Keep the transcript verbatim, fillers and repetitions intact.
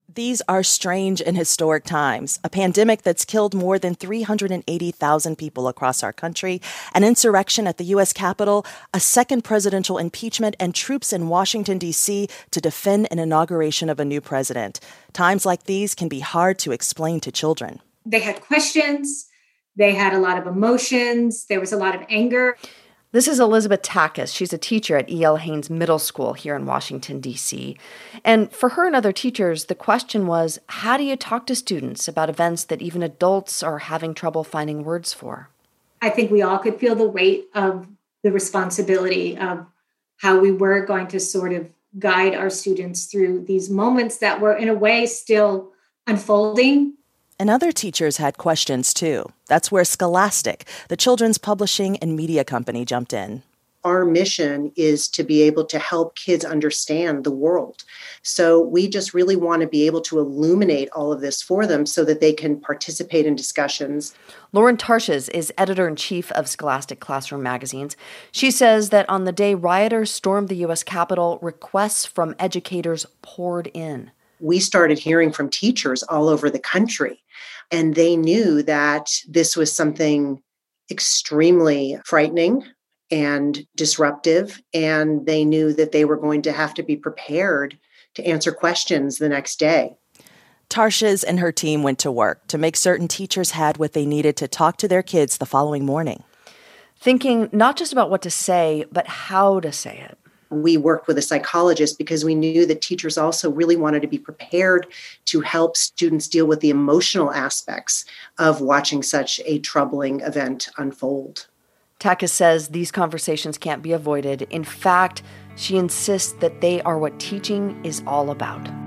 These are strange and historic times. A pandemic that's killed more than three hundred eighty thousand people across our country, an insurrection at the U S Capitol, a second presidential impeachment, and troops in Washington, D C to defend an inauguration of a new president. Times like these can be hard to explain to children. They had questions. They had a lot of emotions. There was a lot of anger. This is Elizabeth Takacs. She's a teacher at E L. Haynes Middle School here in Washington, D C. And for her and other teachers, the question was, how do you talk to students about events that even adults are having trouble finding words for? I think we all could feel the weight of the responsibility of how we were going to sort of guide our students through these moments that were, in a way, still unfolding. And other teachers had questions, too. That's where Scholastic, the children's publishing and media company, jumped in. Our mission is to be able to help kids understand the world. So we just really want to be able to illuminate all of this for them so that they can participate in discussions. Lauren Tarches is editor-in-chief of Scholastic Classroom Magazines. She says that on the day rioters stormed the U S Capitol, requests from educators poured in. We started hearing from teachers all over the country, and they knew that this was something extremely frightening and disruptive, and they knew that they were going to have to be prepared to answer questions the next day. Tarches and her team went to work to make certain teachers had what they needed to talk to their kids the following morning. Thinking not just about what to say, but how to say it. We worked with a psychologist because we knew that teachers also really wanted to be prepared to help students deal with the emotional aspects of watching such a troubling event unfold. Takacs says these conversations can't be avoided. In fact, she insists that they are what teaching is all about.